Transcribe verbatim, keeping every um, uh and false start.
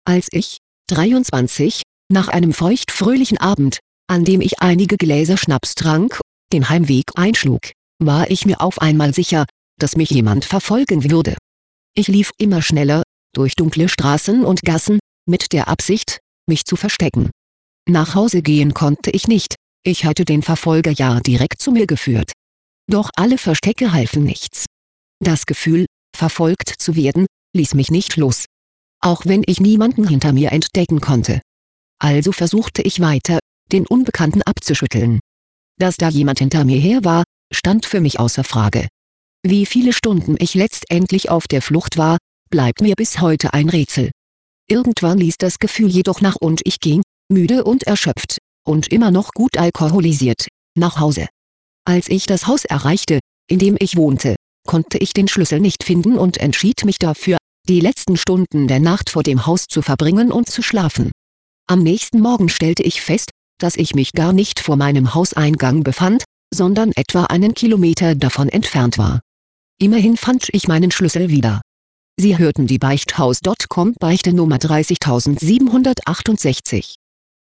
Als ich, dreiundzwanzig, nach einem feuchtfröhlichen Abend, an dem ich einige Gläser Schnaps trank, den Heimweg einschlug, war ich mir auf einmal sicher, dass mich jemand verfolgen würde. Ich lief immer schneller, durch dunkle Straßen und Gassen, mit der Absicht, mich zu verstecken. Nach Hause gehen konnte ich nicht, ich hatte den Verfolger ja direkt zu mir geführt. Doch alle Verstecke halfen nichts. Das Gefühl, verfolgt zu werden, ließ mich nicht los. Auch wenn ich niemanden hinter mir entdecken konnte. Also versuchte ich weiter, den Unbekannten abzuschütteln. Dass da jemand hinter mir her war, stand für mich außer Frage. Wie viele Stunden ich letztendlich auf der Flucht war, bleibt mir bis heute ein Rätsel. Irgendwann ließ das Gefühl jedoch nach und ich ging, müde und erschöpft, und immer noch gut alkoholisiert, nach Hause. Als ich das Haus erreichte, in dem ich wohnte, konnte ich den Schlüssel nicht finden und entschied mich dafür, die letzten Stunden der Nacht vor dem Haus zu verbringen und zu schlafen. Am nächsten Morgen stellte ich fest, dass ich mich gar nicht vor meinem Hauseingang befand, sondern etwa einen Kilometer davon entfernt war. Immerhin fand ich meinen Schlüssel wieder. Sie hörten die Beichthaus Punkt com Beichte Nummer dreißigtausendsiebenhundertachtundsechzig.